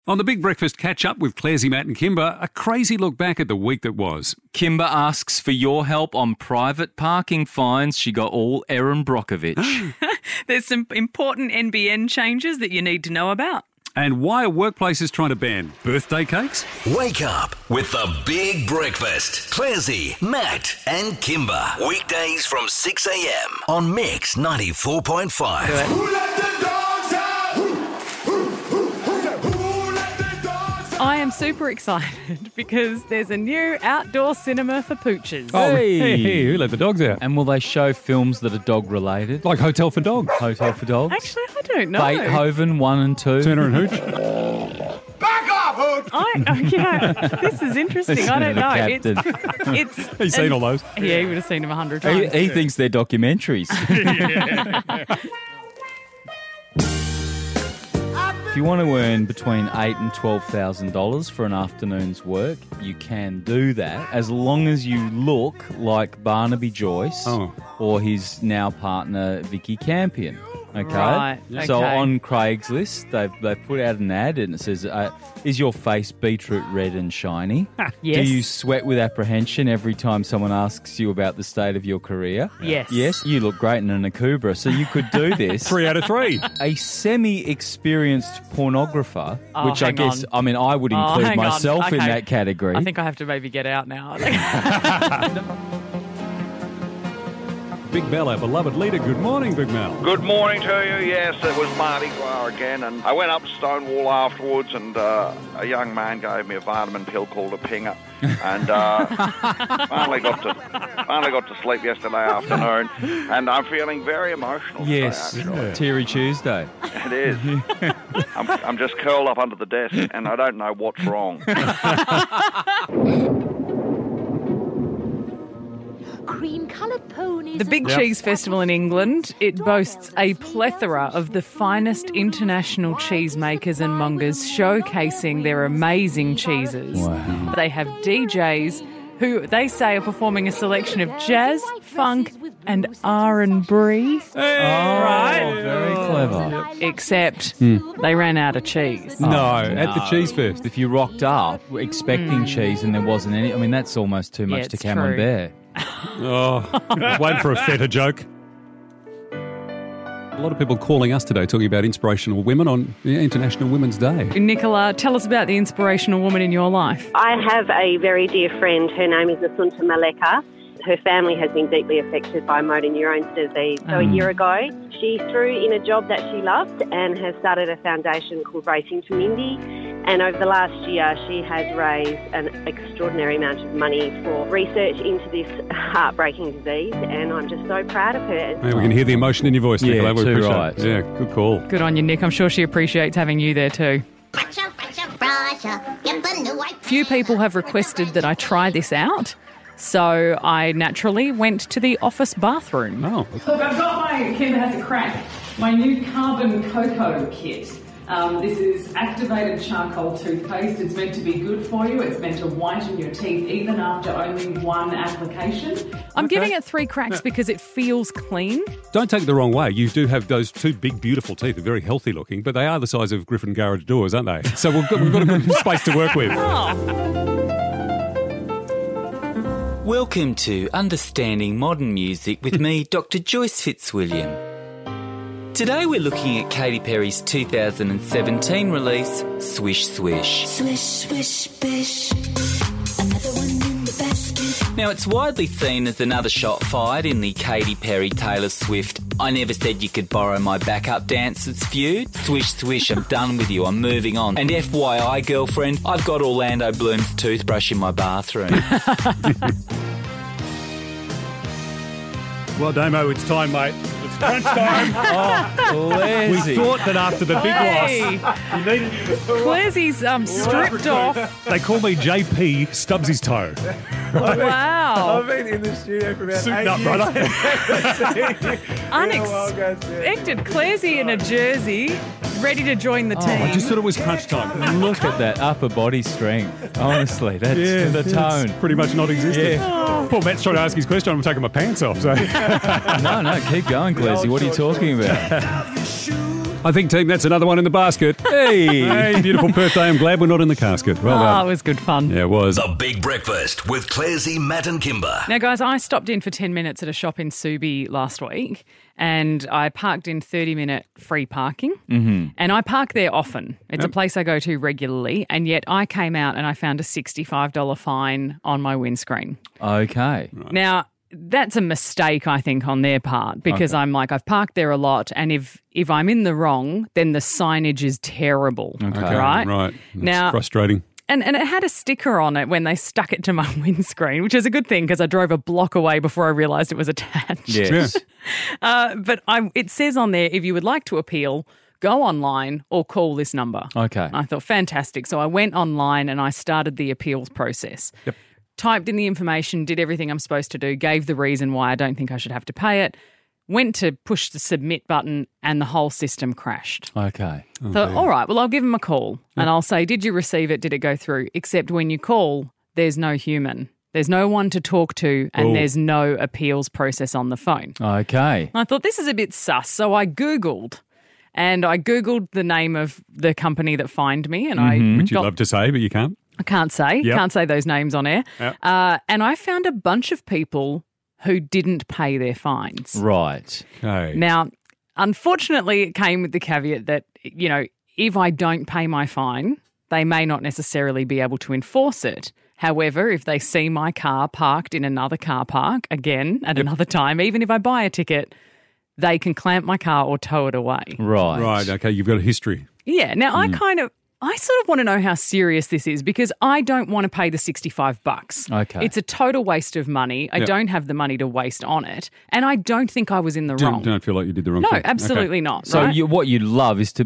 On the Big Breakfast catch-up with Clarsey, Matt and Kimber, a crazy look back at the week that was. Kimber asks for your help on private parking fines. She got all Erin Brockovich. There's some important NBN changes that you need to know about. And why are workplaces trying to ban birthday cakes? Wake up with the Big Breakfast. Clarsey, Matt and Kimber. Weekdays from 6 a.m. on Mix 94.5. Who let the dogs out? Who let the dogs out? I am super excited because there's a new outdoor cinema for pooches. Oh, hey, who let the dogs out? And will they show films that are dog-related? Like Hotel for Dogs. Hotel for Dogs? Actually, I don't know. Beethoven 1 and 2. Turner and Hooch. Back off, Hoot! This is interesting. I don't know. Captain. He's seen all those. Yeah, he would have seen them 100 times. He thinks they're documentaries. If you want to earn between $8,000 and $12,000 for an afternoon's work, you can do that as long as you look like Barnaby Joyce or his now partner Vicky Campion. Okay. Right, So okay. on Craigslist, they've put out an ad and it says, "Is your face beetroot red and shiny? Yes. Do you sweat with apprehension every time someone asks you about the state of your career? Yes. Yes, you look great in an Akubra, so you could do this." 3 out of 3. A semi-experienced pornographer, which I hang guess, on. I would include hang on. myself in Okay. that category. I think I have to maybe get out now. Big Mel, our beloved leader. Good morning, Big Mel. Good morning to you. Yes, it was Mardi Gras again, and I went up to Stonewall afterwards, and a young man gave me a vitamin pill called a pinger, and finally got to sleep yesterday afternoon, and I'm feeling very emotional. yes, today, actually. Teary Tuesday. It is. I'm just curled up under the desk, and I don't know what's wrong. Cream-coloured ponies. The Big Cheese Festival in England, it boasts a plethora of the finest international cheesemakers and mongers showcasing their amazing cheeses. Wow. They have DJs who they say are performing a selection of jazz, funk and R&B. Very clever. Except they ran out of cheese. No, at the Cheese Fest. If you rocked up expecting cheese and there wasn't any, that's almost too much to it's camembert. Waiting for a feta joke. A lot of people calling us today talking about inspirational women on International Women's Day. Nicola, tell us about the inspirational woman in your life. I have a very dear friend. Her name is Asunta Maleka. Her family has been deeply affected by motor neurones disease. So a year ago, she threw in a job that she loved and has started a foundation called Racing to Mindy. And over the last year, she has raised an extraordinary amount of money for research into this heartbreaking disease. And I'm just so proud of her. Hey, we can hear the emotion in your voice, Yeah, Nicola. We too appreciate right. it. Yeah, good call. Good on you, Nick. I'm sure she appreciates having you there too. Few people have requested that I try this out, so I naturally went to the office bathroom. Oh. Look, I've got my Kimber Has a Crack, my new carbon cocoa kit. This is activated charcoal toothpaste. It's meant to be good for you. It's meant to whiten your teeth even after only one application. I'm giving it 3 cracks because it feels clean. Don't take it the wrong way. You do have those 2 big, beautiful teeth. They're very healthy looking, but they are the size of Griffin garage doors, aren't they? So we've got a good space to work with. Welcome to Understanding Modern Music with me, Dr. Joyce Fitzwilliam. Today we're looking at Katy Perry's 2017 release, Swish Swish. Swish, swish, bish. Another one in the basket. Now, it's widely seen as another shot fired in the Katy Perry-Taylor Swift I never said you could borrow my backup dancers feud. Swish, swish, I'm done with you, I'm moving on. And FYI, girlfriend, I've got Orlando Bloom's toothbrush in my bathroom. Well, Damo, it's time, mate. It's crunch time. We thought that after the big loss, you needed... Clarsey's stripped off. They call me JP Stubbsy's toe. Wow. I've been in the studio for about Suiting 8 up, years. brother. Unexpected. Clarsey in a jersey, ready to join the team. I just thought it was crunch time. Look at that upper body strength. Honestly, that's the tone. Pretty much non-existent. Poor Matt's trying to ask his question. I'm taking my pants off. So No, keep going, Clarsey. What are you talking about? I think, team, that's another one in the basket. Hey, beautiful birthday. I'm glad we're not in the casket. Well Oh, done. it was good fun. Yeah, it was. The Big Breakfast with Clarsey, Matt and Kimber. Now, guys, I stopped in for 10 minutes at a shop in Subi last week and I parked in 30-minute free parking. Mm-hmm. And I park there often. It's a place I go to regularly. And yet I came out and I found a $65 fine on my windscreen. Okay. Now, that's a mistake, I think, on their part because I'm like, I've parked there a lot and if I'm in the wrong, then the signage is terrible, right? Right. That's Now, frustrating. And it had a sticker on it when they stuck it to my windscreen, which is a good thing because I drove a block away before I realised it was attached. Yes. But it says on there, if you would like to appeal, go online or call this number. Okay. I thought, fantastic. So I went online and I started the appeals process. Yep. Typed in the information, did everything I'm supposed to do, gave the reason why I don't think I should have to pay it, went to push the submit button and the whole system crashed. Okay. Thought, all right, well, I'll give them a call and I'll say, did you receive it? Did it go through? Except when you call, there's no human. There's no one to talk to and there's no appeals process on the phone. Okay. I thought this is a bit sus. So I Googled the name of the company that fined me and Which you'd love to say, but you can't. I can't say. Yep. Can't say those names on air. Yep. And I found a bunch of people who didn't pay their fines. Right. Okay. Now, unfortunately, it came with the caveat that, you know, if I don't pay my fine, they may not necessarily be able to enforce it. However, if they see my car parked in another car park, again, at another time, even if I buy a ticket, they can clamp my car or tow it away. Right. Right, okay, you've got a history. Yeah. Now, I sort of want to know how serious this is because I don't want to pay the $65. Okay. It's a total waste of money. I don't have the money to waste on it. And I don't think I was in the wrong. Don't feel like you did the wrong No, thing. absolutely Okay. not. So right? what you love is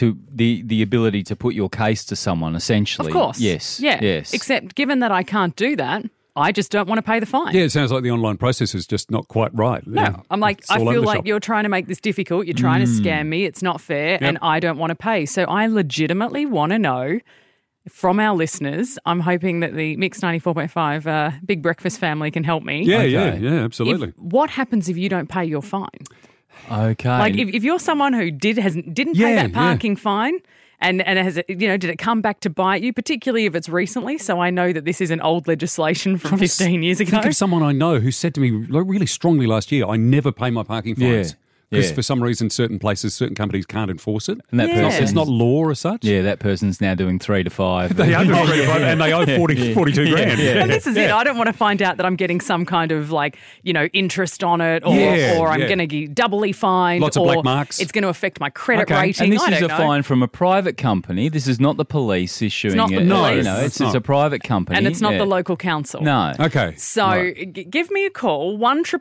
the ability to put your case to someone, essentially. Of course. Yes. Yeah. Yes. Except given that I can't do that, I just don't want to pay the fine. Yeah, it sounds like the online process is just not quite right. No, I'm like, It's I all over feel the like shop. you're trying to make this difficult. You're trying to scam me. It's not fair. And I don't want to pay. So I legitimately want to know from our listeners, I'm hoping that the Mix 94.5 Big Breakfast family can help me. Yeah, Okay. yeah, absolutely. What happens if you don't pay your fine? Okay. Like if you're someone who didn't pay Yeah, that parking fine and has did it come back to bite you, particularly if it's recently? So I know that this isn't old legislation from 15 years ago. Think of someone I know who said to me really strongly last year, I never pay my parking fines. Because for some reason, certain places, certain companies can't enforce it. And that Yeah. It's not law as such. Yeah, that person's now doing 3 to 5. They are doing 3 to 5 and they owe 42 grand. And this is it. I don't want to find out that I'm getting some kind of interest on it or I'm going to get doubly fined. Lots of or black marks. It's going to affect my credit Okay. rating. And this I is don't a know. fine from a private company. This is not the police issuing not the it. police. It's It's a private company. And it's not Yeah. the local council. No. Okay. So give me a call,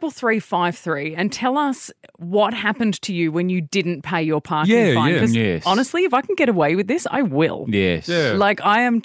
133353, and tell us what happened to you when you didn't pay your parking Yeah, fine. yeah. 'Cause Yes. honestly, if I can get away with this, I will. Yes. Yeah. Like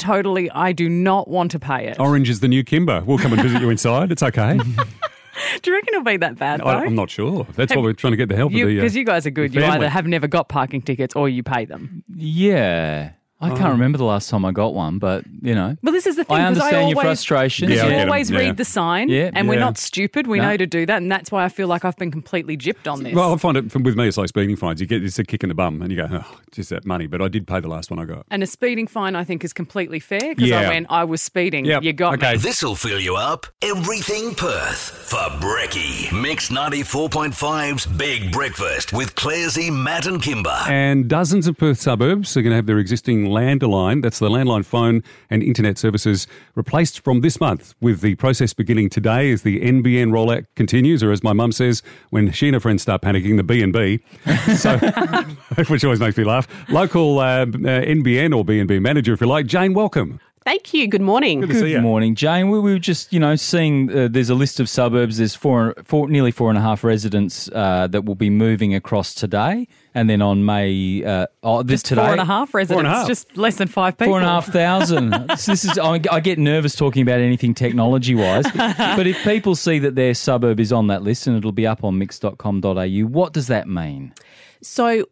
I do not want to pay it. Orange is the new Kimber. We'll come and visit you inside. It's okay. Do you reckon it'll be that bad though? I'm not sure. That's why we're trying to get the help of the Because you guys are good. You family. either have never got parking tickets or you pay them. Yeah. I can't remember the last time I got one, but, Well, this is the thing. I 'cause understand your always- frustration. Because Yeah, I you get 'em. always Yeah. read the sign, Yeah. and we're Yeah. not stupid. We No. know to do that, and that's why I feel like I've been completely gypped on this. Well, I find it with me, it's like speeding fines. You get it's a kick in the bum, and you go, "Oh, just that money." But I did pay the last one I got. and a speeding fine, I think, is completely fair because Yeah. I was speeding. Yep. You got Okay. me. This'll fill you up. Everything Perth for Brekkie. Mix 94.5's Big Breakfast with Clarsey, Matt and Kimber. And dozens of Perth suburbs are going to have their existing landline, that's the landline phone and internet services, replaced from this month, with the process beginning today as the NBN rollout continues, or as my mum says, when she and her friends start panicking, the B&B. So, which always makes me laugh. Local NBN or B&B manager, if you like. Jane, welcome. Thank you. Good morning. Good to see you. Good morning, Jane. We were just, seeing there's a list of suburbs. There's nearly 4.5 residents that will be moving across today, and then on May Just today 4.5 residents, 4.5. just less than 5 people. 4,500. This is. I get nervous talking about anything technology-wise, but if people see that their suburb is on that list and it'll be up on mix.com.au, what does that mean? So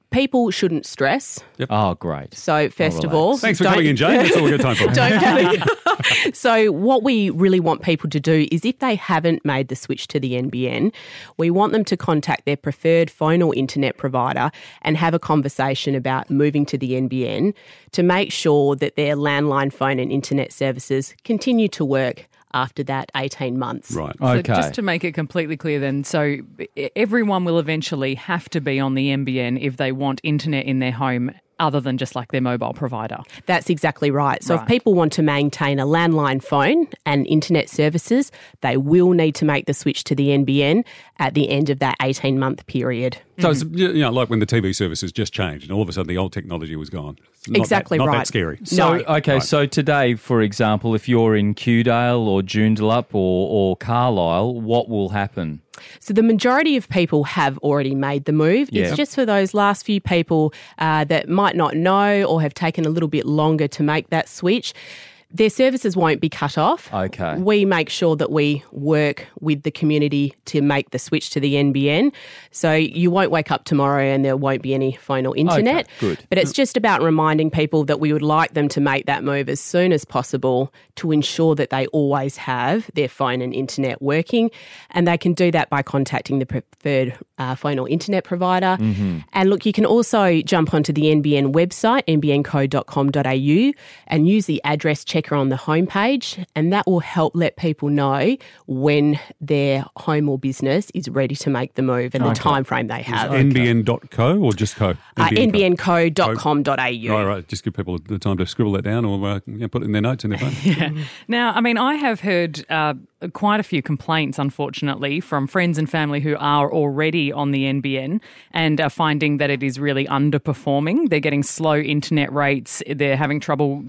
people shouldn't stress. Oh, great. So first of all, Thanks for coming in, Jane. That's all we've got time for. Don't panic. So what we really want people to do is if they haven't made the switch to the NBN, we want them to contact their preferred phone or internet provider and have a conversation about moving to the NBN to make sure that their landline phone and internet services continue to work after that 18 months. Right. So Okay. just to make it completely clear then, so everyone will eventually have to be on the NBN if they want internet in their home other than just like their mobile provider. That's exactly right. So Right. if people want to maintain a landline phone and internet services, they will need to make the switch to the NBN at the end of that 18-month period. So it's like when the TV services just changed and all of a sudden the old technology was gone. It's not Exactly that, not right. that scary. So, No. okay, so today, for example, if you're in Kewdale or Joondalup or Carlisle, what will happen? So the majority of people have already made the move. Yeah. It's just for those last few people that might not know or have taken a little bit longer to make that switch. Their services won't be cut off. Okay. We make sure that we work with the community to make the switch to the NBN. So you won't wake up tomorrow and there won't be any phone or internet. Okay, good. But it's just about reminding people that we would like them to make that move as soon as possible to ensure that they always have their phone and internet working. And they can do that by contacting the preferred phone or internet provider. Mm-hmm. And look, you can also jump onto the NBN website, nbnco.com.au, and use the address checker on the homepage, and that will help let people know when their home or business is ready to make the move and the time frame they have. NBN.co or just co? nbnco.com.au. Right. Just give people the time to scribble that down or put it in their notes in their phone. Now, I mean, I have heard quite a few complaints, unfortunately, from friends and family who are already on the NBN and are finding that it is really underperforming. They're getting slow internet rates. They're having trouble,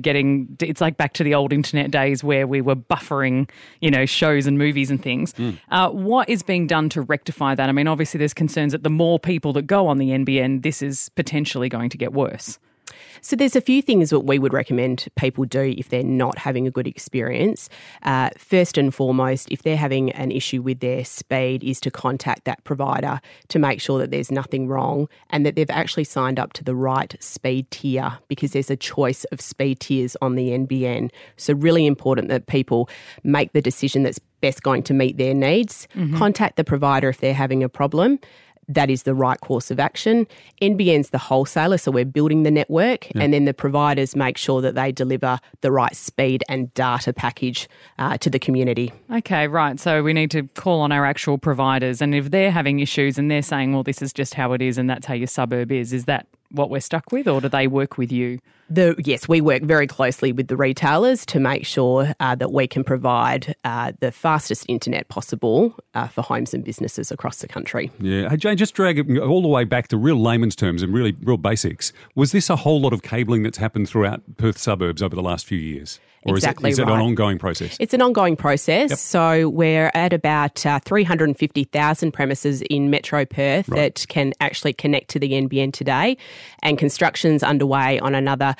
it's like back to the old internet days where we were buffering, shows and movies and things. What is being done to rectify that? I mean, obviously there's concerns that the more people that go on the NBN, this is potentially going to get worse. So there's a few things that we would recommend people do if they're not having a good experience. First and foremost, if they're having an issue with their speed, is to contact that provider to make sure that there's nothing wrong and that they've actually signed up to the right speed tier, because there's a choice of speed tiers on the NBN. So really important that people make the decision that's best going to meet their needs. Contact the provider if they're having a problem. That is the right course of action. NBN's the wholesaler, so we're building the network, and then the providers make sure that they deliver the right speed and data package to the community. Okay, right. So we need to call on our actual providers, and if they're having issues and they're saying, well, this is just how it is and that's how your suburb is that what we're stuck with, or do they work with you? Yes, we work very closely with the retailers to make sure that we can provide the fastest internet possible for homes and businesses across the country. Yeah. Hey, Jane, just drag it all the way back to real layman's terms and really real basics. Was this a whole lot of cabling that's happened throughout Perth suburbs over the last few years? Or Exactly is it right. an ongoing process? It's an ongoing process. Yep. So we're at about 350,000 premises in Metro Perth that can actually connect to the NBN today, and construction's underway on another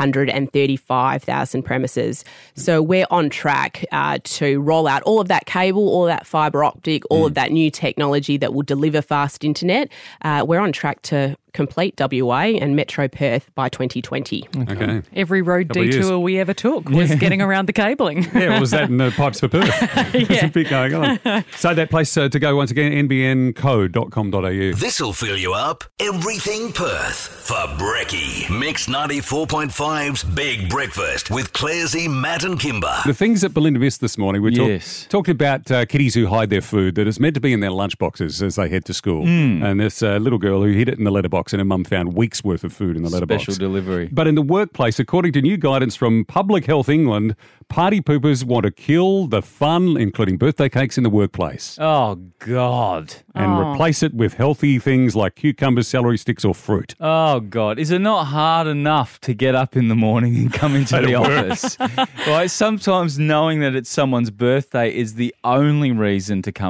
135,000 premises. So we're on track to roll out all of that cable, all of that fibre optic, all of that new technology that will deliver fast internet. We're on track to complete WA and Metro Perth by 2020. Okay. Every road Couple of years. detour we ever took was getting around the cabling. Yeah, well, was that in the pipes for Perth? There's a bit going on. So that place to go once again, nbnco.com.au. This'll fill you up. Everything Perth for Brekkie. Mix 94.5's Big Breakfast with Clarsey, Matt and Kimber. The things that Belinda missed this morning, we Yes. talked about kiddies who hide their food that is meant to be in their lunchboxes as they head to school. And this little girl who hid it in the letterbox, and her mum found weeks' worth of food in the letterbox. Special delivery. But in the workplace, according to new guidance from Public Health England, party poopers want to kill the fun, including birthday cakes, in the workplace Oh, God. and replace it with healthy things like cucumbers, celery sticks or fruit. Oh, God. Is it not hard enough to get up in the morning and come into the office? Like, sometimes knowing that it's someone's birthday is the only reason to come in.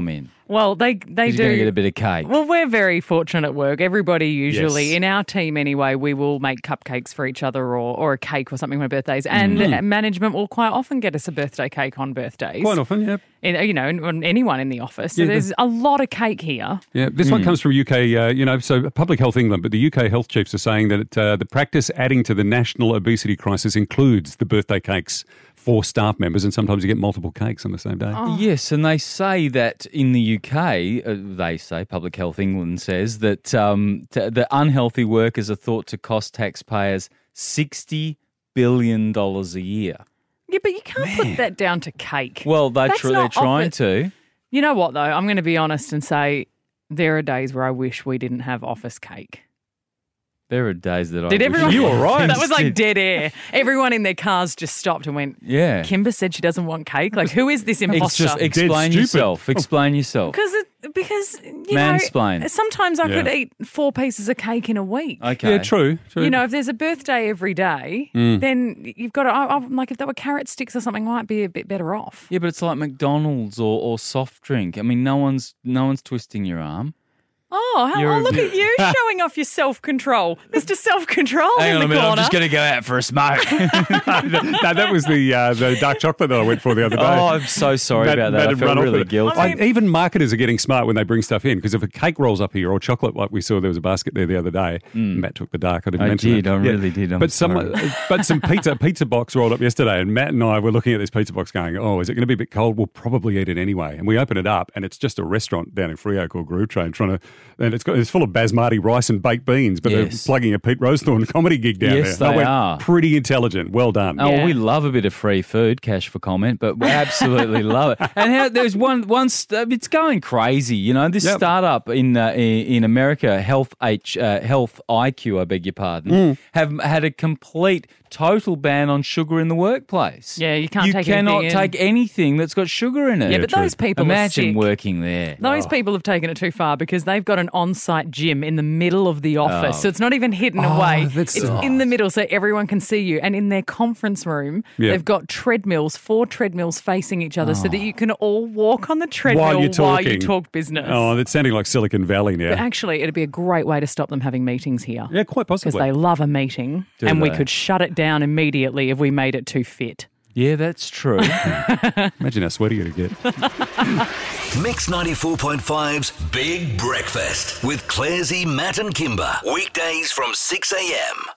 Well, they You're do. going to get a bit of cake. Well, we're very fortunate at work. Everybody usually, Yes. in our team anyway, we will make cupcakes for each other or a cake or something on birthdays. And management will quite often get us a birthday cake on birthdays. Quite often, yeah. And anyone in the office. So Yeah, there's a lot of cake here. Yeah, this one comes from UK, so Public Health England, but the UK health chiefs are saying that the practice adding to the national obesity crisis includes the birthday cakes for staff members, and sometimes you get multiple cakes on the same day. Yes, and they say that in the UK, Public Health England says that the unhealthy workers are thought to cost taxpayers $60 billion a year. Yeah, but you can't put that down to cake. Well, they're That's not trying often- to. You know what, though? I'm going to be honest and say there are days where I wish we didn't have office cake. There are days that Did everyone? You were right. That was like dead air. Everyone in their cars just stopped and went, Yeah. Kimber said she doesn't want cake. Like, who is this imposter? Just explain stupid. yourself. Explain yourself. Because you Mansplain. know, sometimes I could Yeah. eat 4 pieces of cake in a week. Okay. Yeah, true. You know, if there's a birthday every day, then you've got to, like, if there were carrot sticks or something, I might be a bit better off. Yeah, but it's like McDonald's or soft drink. I mean, no one's twisting your arm. Oh, look at you showing off your self-control. Mr. Self-Control Hang in on the a minute, corner. I'm just going to go out for a smoke. No, that was the dark chocolate that I went for the other day. Oh, I'm so sorry about that. I had felt run off really with it. guilty. Even marketers are getting smart when they bring stuff in, because if a cake rolls up here or chocolate, like we saw there was a basket there the other day, Matt took the dark. I didn't mention it. I really did. I'm but sorry. some pizza box rolled up yesterday, and Matt and I were looking at this pizza box going, oh, is it going to be a bit cold? We'll probably eat it anyway. And we open it up, and it's just a restaurant down in Freo called Groove Train and it's full of basmati rice and baked beans, but Yes. they're plugging a Pete Rosethorn comedy gig down Yes, there. they I went, are. Pretty intelligent. Well done. Oh, Yeah. we love a bit of free food, cash for comment, but we absolutely love it. And there's it's going crazy. You know, this Yep. startup in America, Health IQ, I beg your pardon, have had a complete total ban on sugar in the workplace. Yeah, you can't You take cannot anything in. take anything that's got sugar in it. Yeah, but those people are Imagine sick. working there. Those people have taken it too far because they've got an on-site gym in the middle of the office. So it's not even hidden away. that's- It's in the middle so everyone can see you. And in their conference room, Yeah. they've got 4 treadmills facing each other so that you can all walk on the treadmill While you're while you talking. talk business. Oh, that's sounding like Silicon Valley now. But actually, it'd be a great way to stop them having meetings here. Yeah, quite Because possibly. they love a meeting Do and we they? could shut it down immediately if we made it too fit. Yeah, that's true. Imagine how sweaty it'd get. Mix 94.5's Big Breakfast with Clarsey, Matt and Kimber. Weekdays from 6 a.m.